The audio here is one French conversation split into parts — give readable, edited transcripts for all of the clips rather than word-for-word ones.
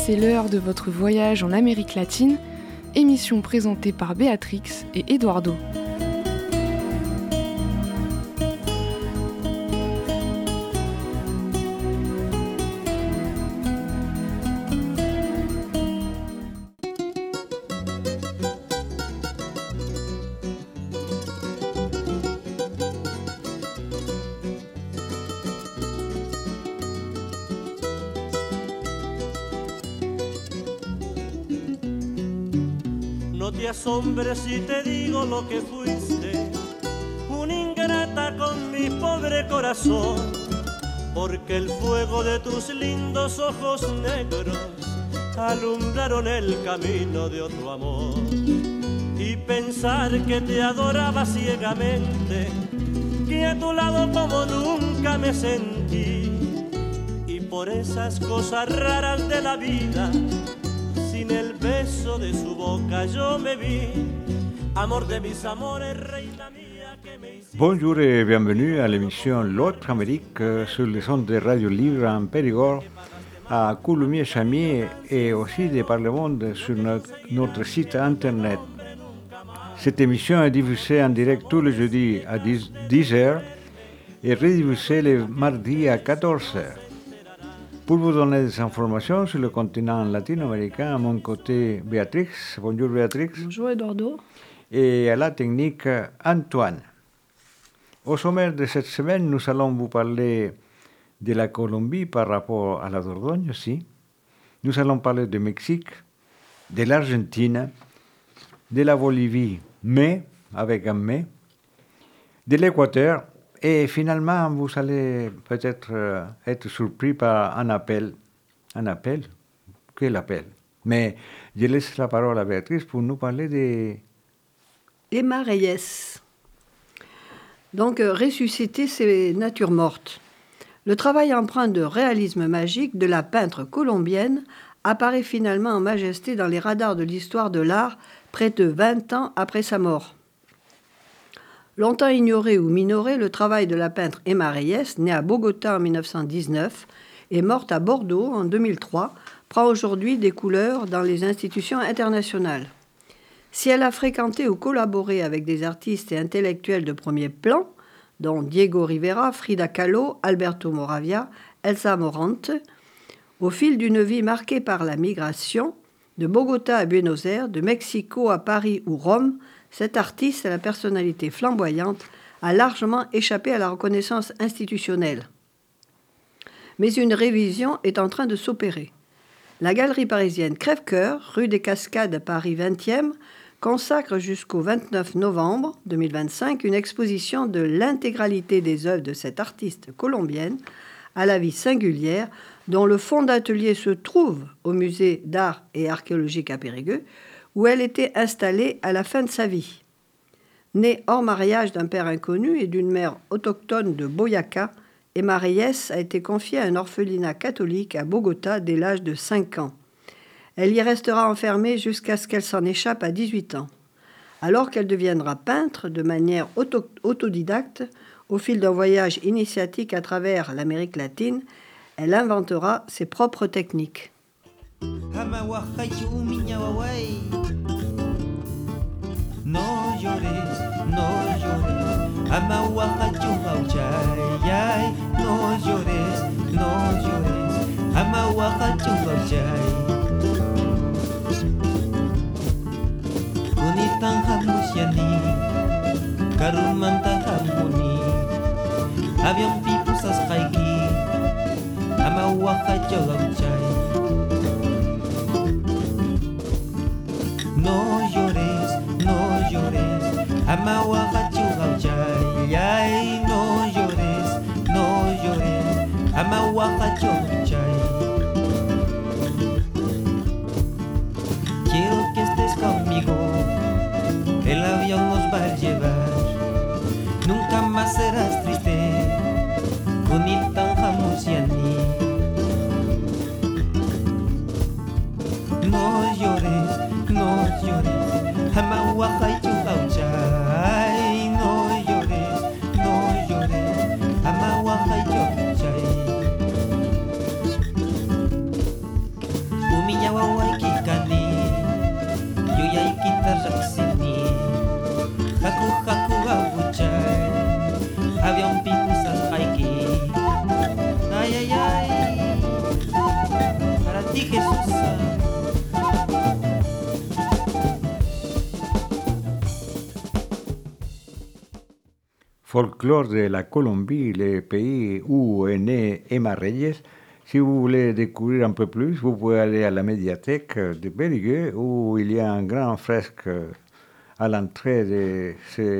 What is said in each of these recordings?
c'est l'heure de votre voyage en Amérique latine, émission présentée par Béatrix et Eduardo. No te asombres si te digo lo que fuiste, una ingrata con mi pobre corazón, porque el fuego de tus lindos ojos negros alumbraron el camino de otro amor. Y pensar que te adoraba ciegamente, que a tu lado como nunca me sentí, y por esas cosas raras de la vida, sin el beso de su boca yo me vi, amor de mis amores, reina mía que me hiciste. Bonjour et bienvenue à l'émission L'autre Amérique sur les ondes de Radio Libre en Périgord, à Coulommiers-Chamiers et aussi des par le monde sur notre site internet. Cette émission est diffusée en direct tous les jeudis à 10h et rediffusée le mardi à 14h. Pour vous donner des informations sur le continent latino-américain, à mon côté, Béatrix. Bonjour Béatrix. Bonjour Eduardo. Et à la technique, Antoine. Au sommaire de cette semaine, nous allons vous parler de la Colombie par rapport à la Dordogne aussi. Nous allons parler du Mexique, de l'Argentine, de la Bolivie, mais, avec un mais, de l'Équateur. Et finalement, vous allez peut-être être surpris par un appel. Un appel? Quel appel? Mais je laisse la parole à Béatrice pour nous parler de... Emma Reyes. Donc, ressusciter ces natures mortes. Le travail empreint de réalisme magique de la peintre colombienne apparaît finalement en majesté dans les radars de l'histoire de l'art près de 20 ans après sa mort. Longtemps ignoré ou minoré, le travail de la peintre Emma Reyes, née à Bogota en 1919 et morte à Bordeaux en 2003, prend aujourd'hui des couleurs dans les institutions internationales. Si elle a fréquenté ou collaboré avec des artistes et intellectuels de premier plan, dont Diego Rivera, Frida Kahlo, Alberto Moravia, Elsa Morante, au fil d'une vie marquée par la migration, de Bogota à Buenos Aires, de Mexico à Paris ou Rome, cet artiste à la personnalité flamboyante a largement échappé à la reconnaissance institutionnelle. Mais une révision est en train de s'opérer. La galerie parisienne Crève-Cœur, rue des Cascades, Paris 20e, consacre jusqu'au 29 novembre 2025 une exposition de l'intégralité des œuvres de cette artiste colombienne à la vie singulière, dont le fond d'atelier se trouve au musée d'art et archéologique à Périgueux, où elle était installée à la fin de sa vie. Née hors mariage d'un père inconnu et d'une mère autochtone de Boyaca, Emma Reyes a été confiée à un orphelinat catholique à Bogota dès l'âge de 5 ans. Elle y restera enfermée jusqu'à ce qu'elle s'en échappe à 18 ans. Alors qu'elle deviendra peintre de manière autodidacte, au fil d'un voyage initiatique à travers l'Amérique latine, elle inventera ses propres techniques. No llores, amahuacachu gauchay, no llores, amahuacachu gauchay. Kunitan hamusiani, karumanta hamuni, avion pipusas kaiki, amahuacachu gauchay. No llores, amahuacachu gauchay, no llores, amahuacachu gauchay. Quiero que estés conmigo, el avión nos va a llevar, nunca más serás triste, Kunitan hamusiani. No llores, amahuacachu gauchay, no llores, amahuacachu gauchay. folklore de la Colombie, le pays où est né Emma Reyes. Si vous voulez découvrir un peu plus, vous pouvez aller à la médiathèque de Périgueux où il y a un grand fresque à l'entrée de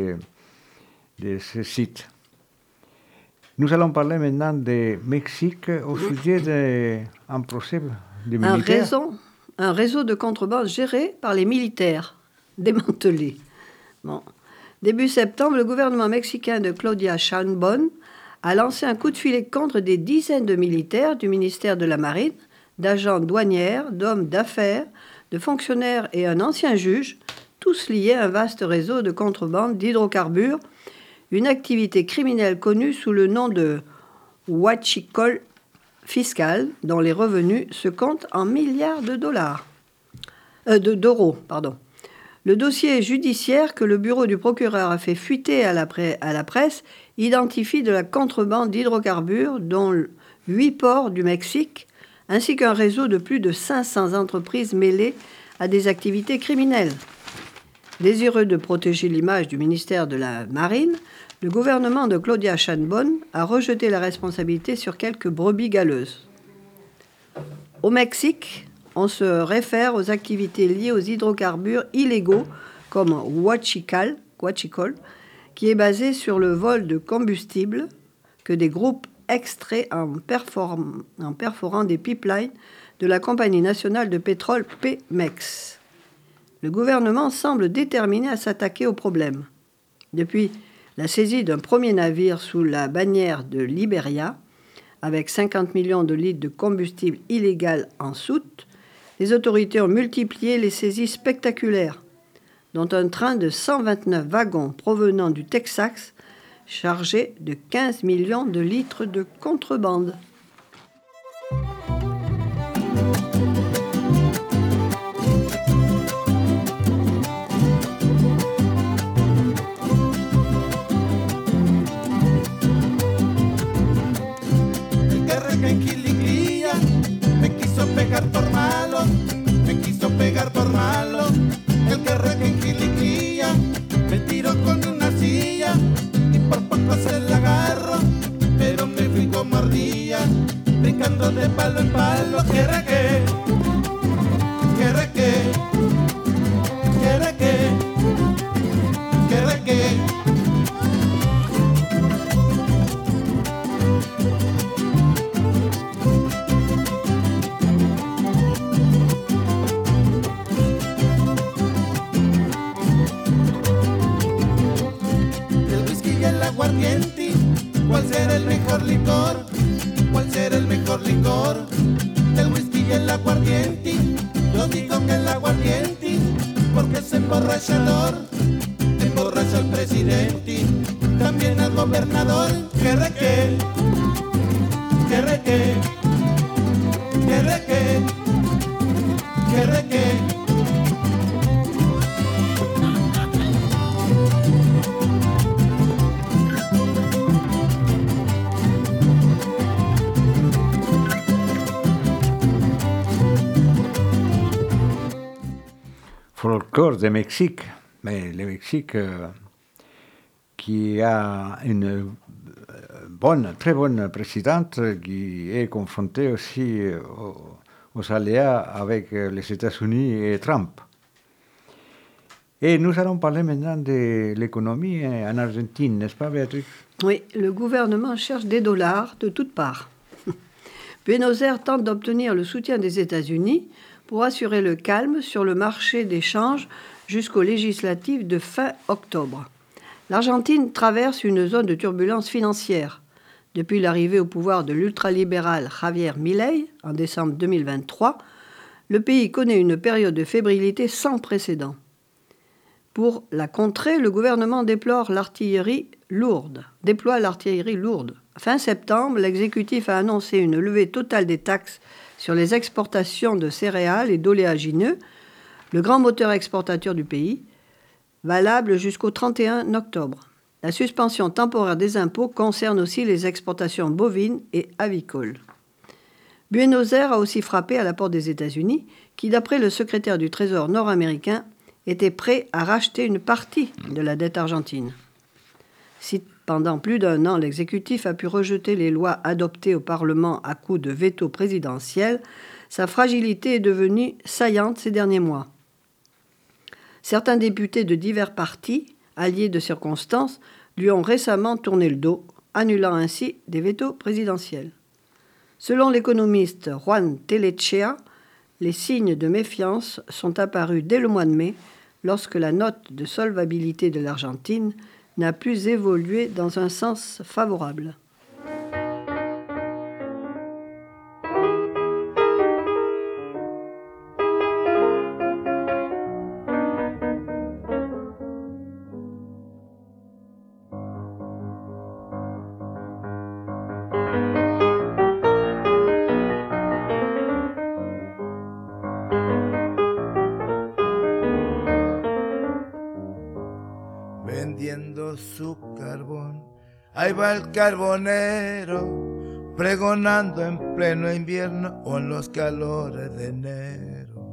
ce site. Nous allons parler maintenant de Mexique au sujet d'un procès de militaires. Un réseau de contrebande géré par les militaires, démantelé. Bon. Début septembre, le gouvernement mexicain de Claudia Sheinbaum a lancé un coup de filet contre des dizaines de militaires du ministère de la Marine, d'agents douanières, d'hommes d'affaires, de fonctionnaires et un ancien juge, tous liés à un vaste réseau de contrebande d'hydrocarbures, une activité criminelle connue sous le nom de huachicol fiscal, dont les revenus se comptent en milliards d'euros. Le dossier judiciaire que le bureau du procureur a fait fuiter à la presse identifie de la contrebande d'hydrocarbures, dont 8 ports du Mexique, ainsi qu'un réseau de plus de 500 entreprises mêlées à des activités criminelles. Désireux de protéger l'image du ministère de la Marine, le gouvernement de Claudia Sheinbaum a rejeté la responsabilité sur quelques brebis galeuses. Au Mexique, on se réfère aux activités liées aux hydrocarbures illégaux comme huachicol, qui est basé sur le vol de combustible que des groupes extraient en perforant des pipelines de la Compagnie nationale de pétrole Pemex. Le gouvernement semble déterminé à s'attaquer au problème. Depuis la saisie d'un premier navire sous la bannière de Liberia, avec 50 millions de litres de combustible illégal en soute, les autorités ont multiplié les saisies spectaculaires, dont un train de 129 wagons provenant du Texas chargé de 15 millions de litres de contrebande. Pegar por malo, el que reca en Quiliquilla, me tiró con una silla y por poco se la agarro, pero me fui como ardilla, brincando de palo en palo. Que reque, que reque, que reque, que reque. ¿Cuál será el mejor licor? ¿Cuál será el mejor licor? El whisky y el aguardiente. Yo digo que el aguardiente, porque es emborrachador, emborracha al presidente, también al gobernador. Que reque, que reque, que reque, que reque. Folklore de Mexique, mais le Mexique qui a une très bonne présidente qui est confrontée aussi aux aléas avec les États-Unis et Trump. Et nous allons parler maintenant de l'économie en Argentine, n'est-ce pas, Béatrice? Oui, le gouvernement cherche des dollars de toutes parts. Buenos Aires tente d'obtenir le soutien des États-Unis pour assurer le calme sur le marché des changes jusqu'aux législatives de fin octobre. L'Argentine traverse une zone de turbulence financière. Depuis l'arrivée au pouvoir de l'ultralibéral Javier Milei en décembre 2023, le pays connaît une période de fébrilité sans précédent. Pour la contrer, le gouvernement déploie l'artillerie lourde. Fin septembre, l'exécutif a annoncé une levée totale des taxes sur les exportations de céréales et d'oléagineux, le grand moteur exportateur du pays, valable jusqu'au 31 octobre. La suspension temporaire des impôts concerne aussi les exportations bovines et avicoles. Buenos Aires a aussi frappé à la porte des États-Unis, qui, d'après le secrétaire du Trésor nord-américain, était prêt à racheter une partie de la dette argentine. Pendant plus d'1 an, l'exécutif a pu rejeter les lois adoptées au Parlement à coups de veto présidentiel. Sa fragilité est devenue saillante ces derniers mois. Certains députés de divers partis, alliés de circonstance, lui ont récemment tourné le dos, annulant ainsi des vétos présidentiels. Selon l'économiste Juan Telechea, les signes de méfiance sont apparus dès le mois de mai, lorsque la note de solvabilité de l'Argentine n'a plus évolué dans un sens favorable. Vendiendo su carbón, ahí va el carbonero, pregonando en pleno invierno o en los calores de enero.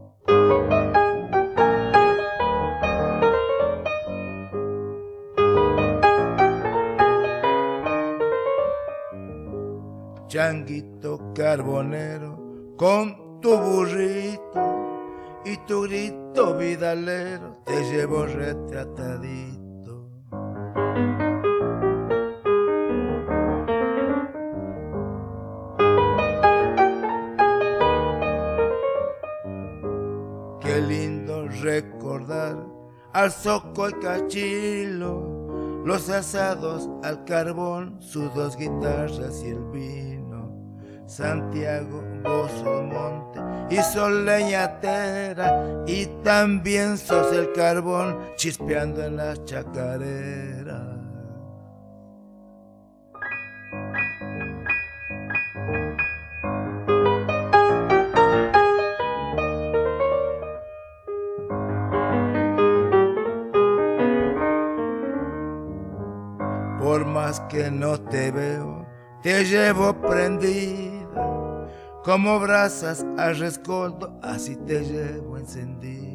Changuito carbonero, con tu burrito y tu grito vidalero, te llevo retratadito. Qué lindo recordar al zoco y cachilo, los asados al carbón, sus 2 guitarras y el vino. Santiago, vos sos monte y sos leñatera, y también sos el carbón chispeando en las chacareras. Por más que no te veo, te llevo prendida, como brasas al rescoldo, así te llevo encendida.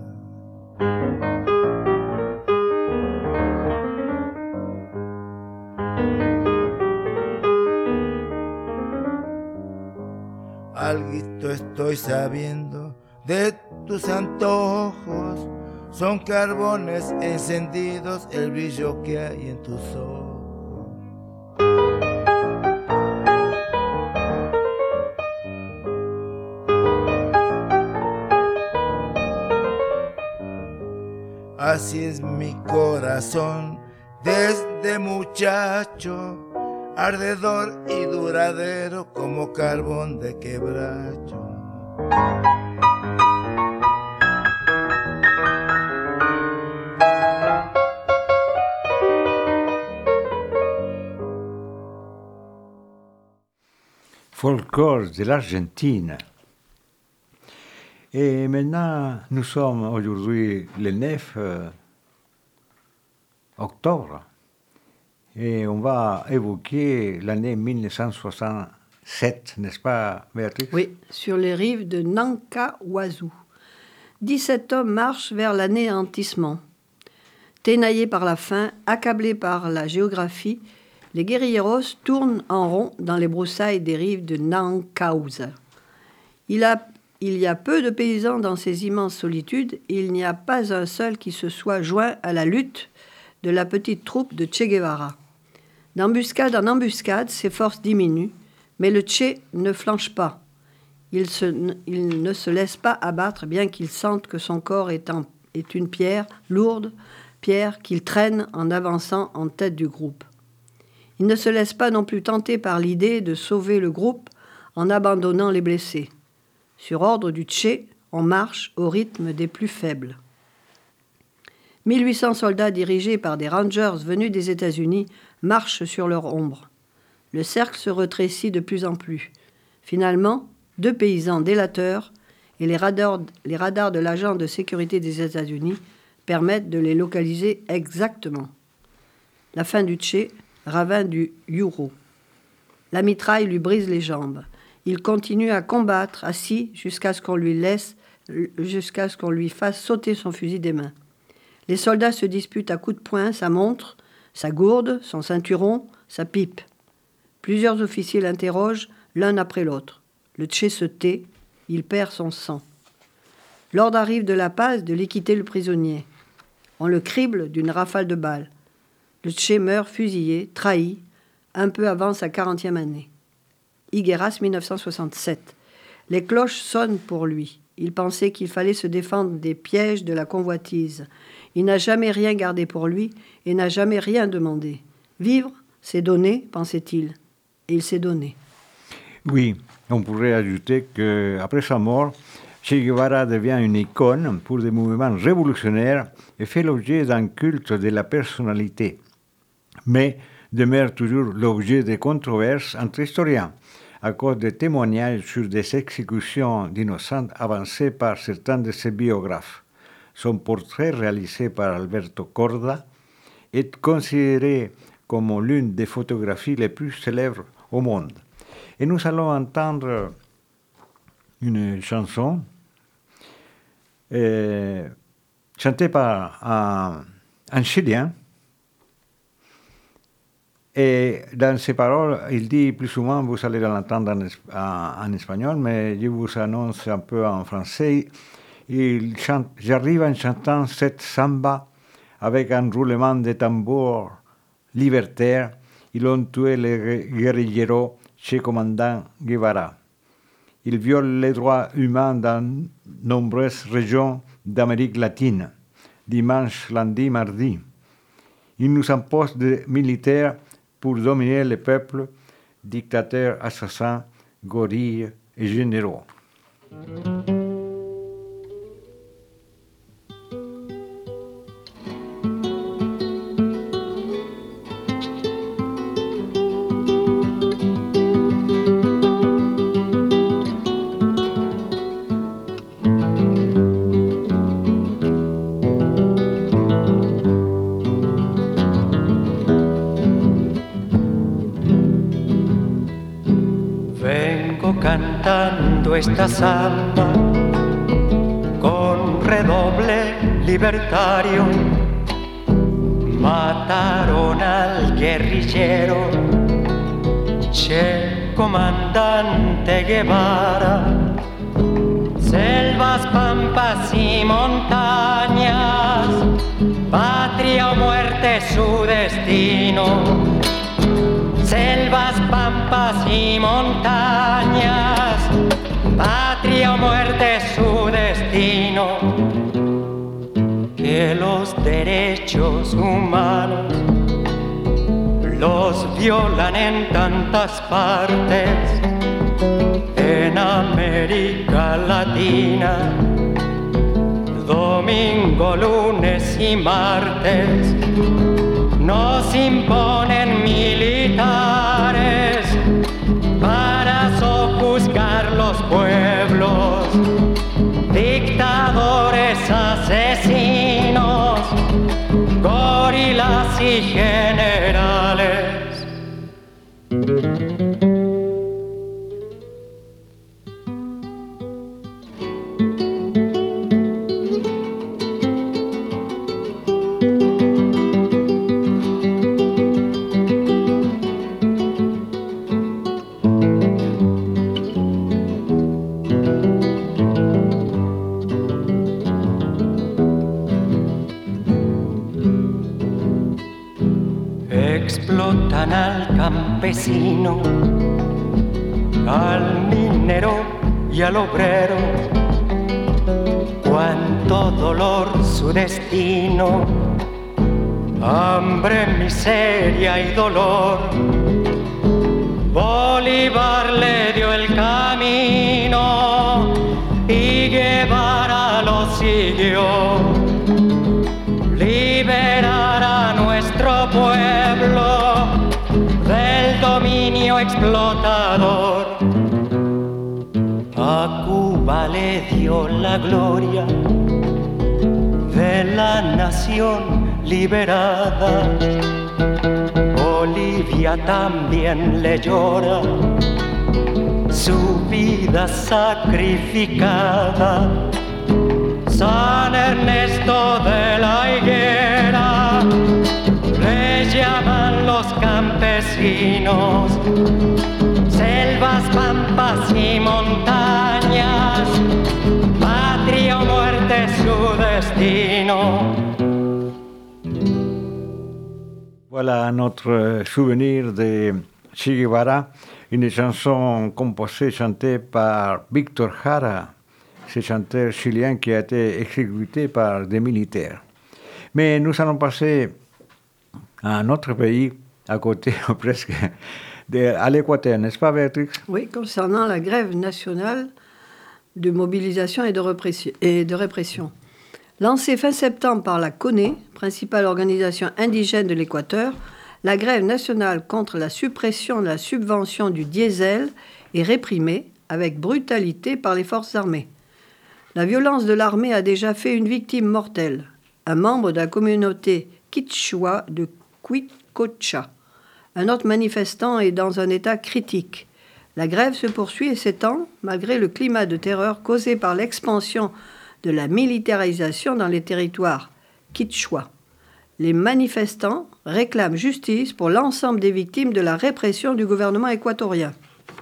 Alguito estoy sabiendo de tus antojos, son carbones encendidos el brillo que hay en tus ojos. Así es mi corazón desde muchacho, ardedor y duradero como carbón de quebracho. Folklore de l'Argentine. Et maintenant, nous sommes aujourd'hui le 9 octobre et on va évoquer l'année 1967, n'est-ce pas, Béatrice? Oui, sur les rives de Nankahuazú. 17 hommes marchent vers l'anéantissement. Ténaillés par la faim, accablés par la géographie, les guérilleros tournent en rond dans les broussailles des rives de Nancausa. Il y a peu de paysans dans ces immenses solitudes et il n'y a pas un seul qui se soit joint à la lutte de la petite troupe de Che Guevara. D'embuscade en embuscade, ses forces diminuent, mais le Che ne flanche pas. Il ne se laisse pas abattre, bien qu'il sente que son corps est une pierre lourde, pierre qu'il traîne en avançant en tête du groupe. Il ne se laisse pas non plus tenter par l'idée de sauver le groupe en abandonnant les blessés. Sur ordre du Che, on marche au rythme des plus faibles. 1800 soldats dirigés par des rangers venus des États-Unis marchent sur leur ombre. Le cercle se rétrécit de plus en plus. Finalement, 2 paysans délateurs et les radars de l'agent de sécurité des États-Unis permettent de les localiser exactement. La fin du Che, ravin du Yuro. La mitraille lui brise les jambes. Il continue à combattre assis jusqu'à ce qu'on lui fasse sauter son fusil des mains. Les soldats se disputent à coups de poing sa montre, sa gourde, son ceinturon, sa pipe. Plusieurs officiers l'interrogent l'un après l'autre. Le Tché se tait, il perd son sang. L'ordre arrive de la passe de liquider le prisonnier. On le crible d'une rafale de balles. Le Tché meurt fusillé, trahi, un peu avant sa 40e année. Higueras, 1967. Les cloches sonnent pour lui. Il pensait qu'il fallait se défendre des pièges de la convoitise. Il n'a jamais rien gardé pour lui et n'a jamais rien demandé. Vivre, c'est donner, pensait-il. Et il s'est donné. Oui, on pourrait ajouter qu'après sa mort, Che Guevara devient une icône pour des mouvements révolutionnaires et fait l'objet d'un culte de la personnalité, mais demeure toujours l'objet de controverses entre historiens à cause des témoignages sur des exécutions d'innocents avancés par certains de ses biographes. Son portrait réalisé par Alberto Corda est considéré comme l'une des photographies les plus célèbres au monde. Et nous allons entendre une chanson chantée par un Chilien. Et dans ses paroles, il dit plus souvent, vous allez l'entendre en espagnol, mais je vous annonce un peu en français. Il chante, j'arrive en chantant cette samba avec un roulement de tambour libertaire. Ils ont tué le guerrillero Che Commandant Guevara. Ils violent les droits humains dans nombreuses régions d'Amérique latine, dimanche, lundi, mardi. Ils nous imposent des militaires pour dominer le peuple, dictateurs, assassins, gorilles et généraux. Cantando esta samba con redoble libertario, mataron al guerrillero Che Comandante Guevara. Selvas, pampas y montañas, patria o muerte su destino. Selvas, pampas y montañas, patria o muerte su destino. Que los derechos humanos los violan en tantas partes, en América Latina, domingo, lunes y martes. Nos imponen militares para sojuzgar los pueblos, dictadores, asesinos, gorilas y generales. Explotan al campesino, al minero y al obrero. Cuánto dolor su destino, hambre, miseria y dolor. Bolívar le dio el camino y Guevara lo siguió. Liberar a nuestro pueblo del dominio explotador. A Cuba le dio la gloria de la nación liberada. Bolivia también le llora su vida sacrificada. San Ernesto de la Higuera le llama vecinos, selvas, pampas y montañas, patria o muerte su destino. Voilà notre souvenir de Che Guevara, une chanson composée, chantée par Víctor Jara, ce chanteur chilien qui a été exécuté par des militaires. Mais nous allons passer à un autre pays, à côté presque, à l'Équateur, n'est-ce pas Béatrix? Oui, concernant la grève nationale de mobilisation et de répression. Lancée fin septembre par la CONE, principale organisation indigène de l'Équateur, la grève nationale contre la suppression de la subvention du diesel est réprimée avec brutalité par les forces armées. La violence de l'armée a déjà fait une victime mortelle, un membre de la communauté Quichua de Huicocha. Un autre manifestant est dans un état critique. La grève se poursuit et s'étend malgré le climat de terreur causé par l'expansion de la militarisation dans les territoires Quichua. Les manifestants réclament justice pour l'ensemble des victimes de la répression du gouvernement équatorien.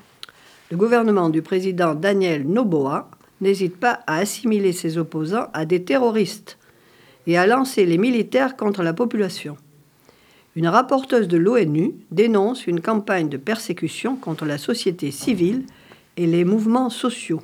Le gouvernement du président Daniel Noboa n'hésite pas à assimiler ses opposants à des terroristes et à lancer les militaires contre la population. Une rapporteuse de l'ONU dénonce une campagne de persécution contre la société civile et les mouvements sociaux.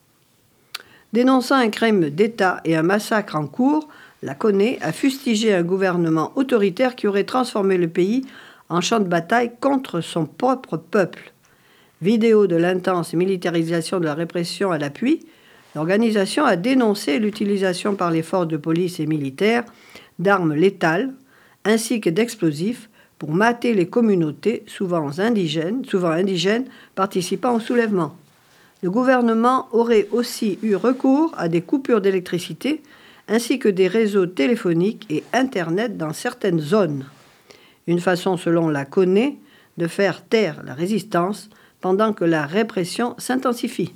Dénonçant un crime d'État et un massacre en cours, la CONE a fustigé un gouvernement autoritaire qui aurait transformé le pays en champ de bataille contre son propre peuple. Vidéo de l'intense militarisation de la répression à l'appui, l'organisation a dénoncé l'utilisation par les forces de police et militaires d'armes létales ainsi que d'explosifs pour mater les communautés souvent indigènes participant au soulèvement. Le gouvernement aurait aussi eu recours à des coupures d'électricité ainsi que des réseaux téléphoniques et Internet dans certaines zones. Une façon, selon la CONE, de faire taire la résistance pendant que la répression s'intensifie.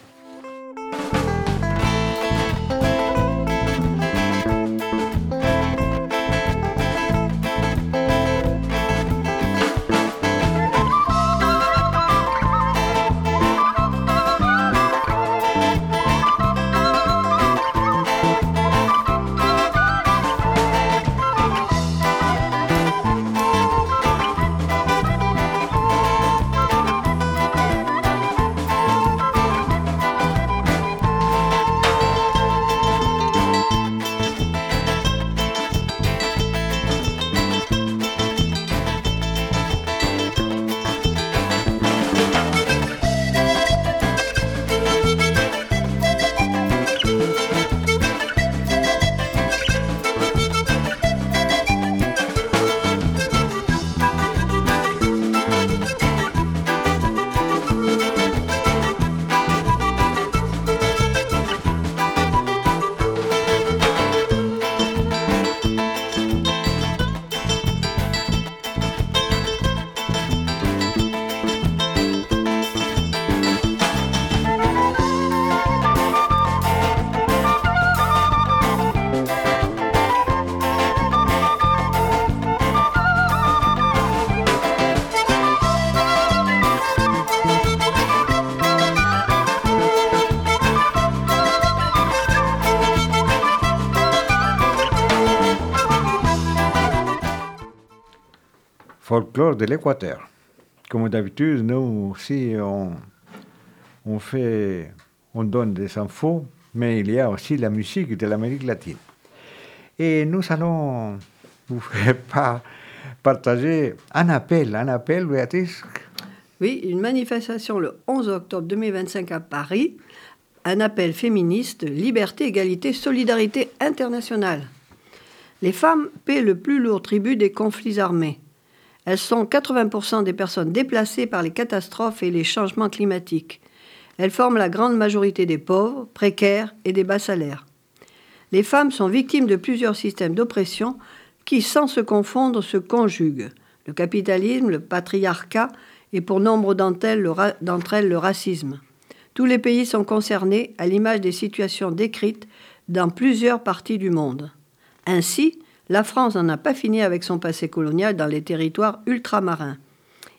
Folklore de l'Équateur. Comme d'habitude, nous aussi, on donne des infos, mais il y a aussi la musique de l'Amérique latine. Et nous allons vous faire partager un appel, Béatrice. Oui, une manifestation le 11 octobre 2025 à Paris, un appel féministe, liberté, égalité, solidarité internationale. Les femmes paient le plus lourd tribut des conflits armés. Elles sont 80% des personnes déplacées par les catastrophes et les changements climatiques. Elles forment la grande majorité des pauvres, précaires et des bas salaires. Les femmes sont victimes de plusieurs systèmes d'oppression qui, sans se confondre, se conjuguent. Le capitalisme, le patriarcat et pour nombre d'entre elles, le racisme. Tous les pays sont concernés à l'image des situations décrites dans plusieurs parties du monde. Ainsi, la France n'en a pas fini avec son passé colonial dans les territoires ultramarins.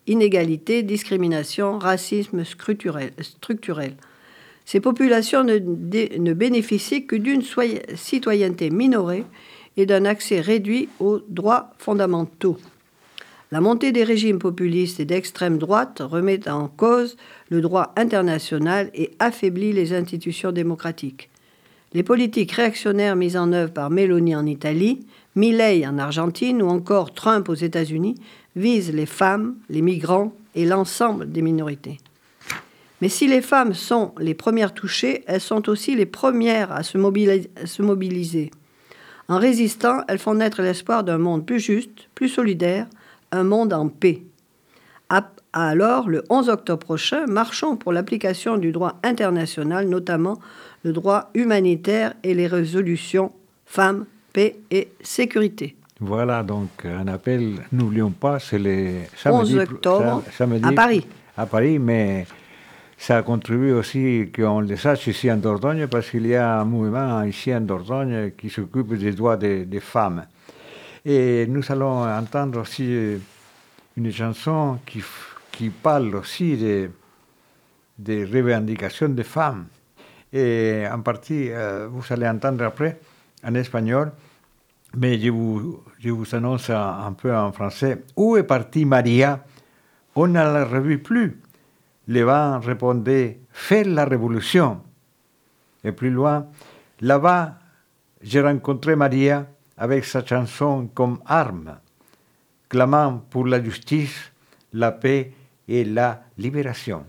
inégalités, discrimination, racisme structurel. Ces populations ne bénéficient que d'une citoyenneté minorée et d'un accès réduit aux droits fondamentaux. La montée des régimes populistes et d'extrême droite remet en cause le droit international et affaiblit les institutions démocratiques. Les politiques réactionnaires mises en œuvre par Meloni en Italie, Milei en Argentine ou encore Trump aux États-Unis visent les femmes, les migrants et l'ensemble des minorités. Mais si les femmes sont les premières touchées, elles sont aussi les premières à se mobiliser. En résistant, elles font naître l'espoir d'un monde plus juste, plus solidaire, un monde en paix. Alors, le 11 octobre prochain, marchons pour l'application du droit international, notamment le droit humanitaire et les résolutions femmes, paix et sécurité. Voilà, donc un appel, n'oublions pas, c'est le 11 octobre à Paris. À Paris, mais ça contribue aussi qu'on le sache ici en Dordogne, parce qu'il y a un mouvement ici en Dordogne qui s'occupe des droits des femmes. Et nous allons entendre aussi une chanson qui parle aussi des revendications des femmes. Et en partie, vous allez entendre après en espagnol, mais je vous annonce un peu en français. Où est partie Maria? On ne la revu plus. Le vent répondait, faites la révolution. Et plus loin, là-bas, j'ai rencontré Maria avec sa chanson comme arme, clamant pour la justice, la paix et la libération.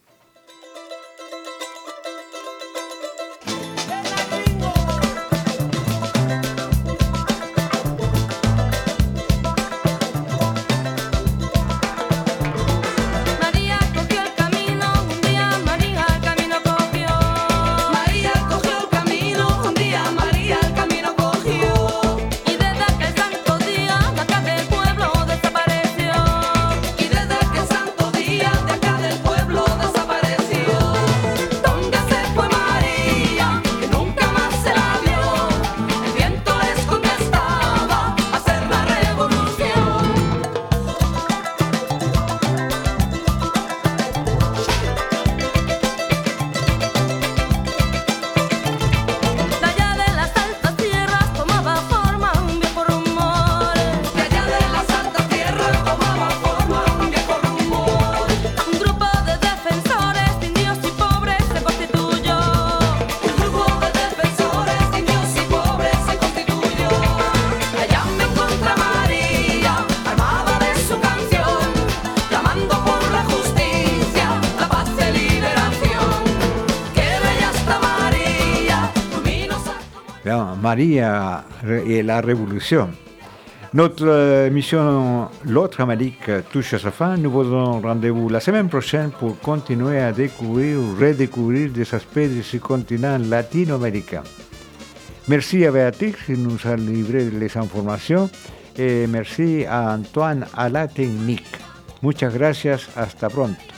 Maria et la Révolution. Notre émission L'autre Amérique touche à sa fin. Nous vous donnons rendez-vous la semaine prochaine pour continuer à découvrir ou redécouvrir des aspects de ce continent latino-américain. Merci à Béatrix qui nous a livré les informations et merci à Antoine à la technique. Muchas gracias, hasta pronto.